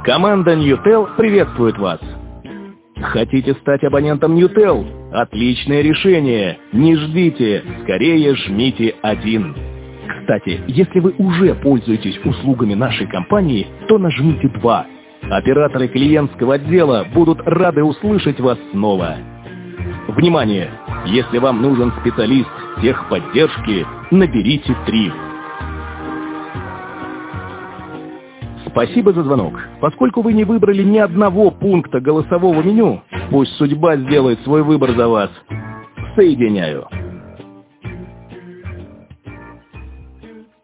Команда NewTel приветствует вас. Хотите стать абонентом NewTel? Отличное решение. Не ждите, скорее жмите 1. Кстати, если вы уже пользуетесь услугами нашей компании, то нажмите 2. Операторы клиентского отдела будут рады услышать вас снова. Внимание! Если вам нужен специалист техподдержки, наберите 3. Спасибо за звонок. Поскольку вы не выбрали ни одного пункта голосового меню, пусть судьба сделает свой выбор за вас. Соединяю.